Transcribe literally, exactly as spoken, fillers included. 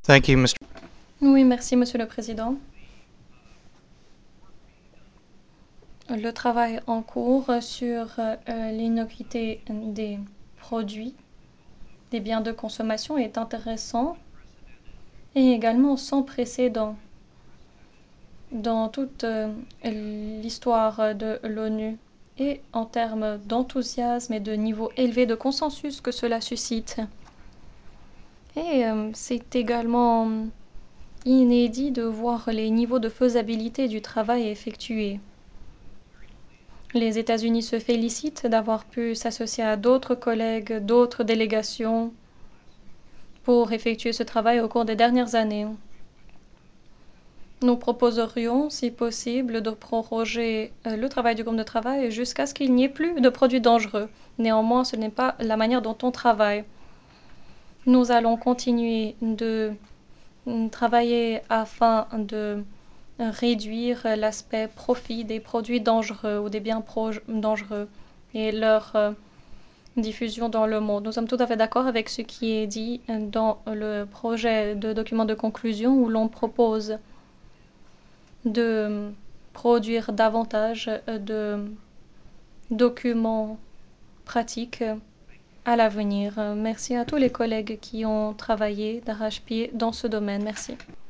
Thank you, Mister Oui, merci, Monsieur le Président. Le travail en cours sur euh, l'innocuité des produits, des biens de consommation est intéressant et également sans précédent dans toute euh, l'histoire de l'ONU et en termes d'enthousiasme et de niveau élevé de consensus que cela suscite. Et euh, c'est également inédit de voir les niveaux de faisabilité du travail effectué. Les États-Unis se félicitent d'avoir pu s'associer à d'autres collègues, d'autres délégations pour effectuer ce travail au cours des dernières années. Nous proposerions, si possible, de proroger le travail du groupe de travail jusqu'à ce qu'il n'y ait plus de produits dangereux. Néanmoins, ce n'est pas la manière dont on travaille. Nous allons continuer de travailler afin de réduire l'aspect profit des produits dangereux ou des biens dangereux et leur euh, diffusion dans le monde. Nous sommes tout à fait d'accord avec ce qui est dit dans le projet de document de conclusion où l'on propose de produire davantage de documents pratiques à l'avenir. Merci à tous les collègues qui ont travaillé d'arrache-pied dans ce domaine. Merci.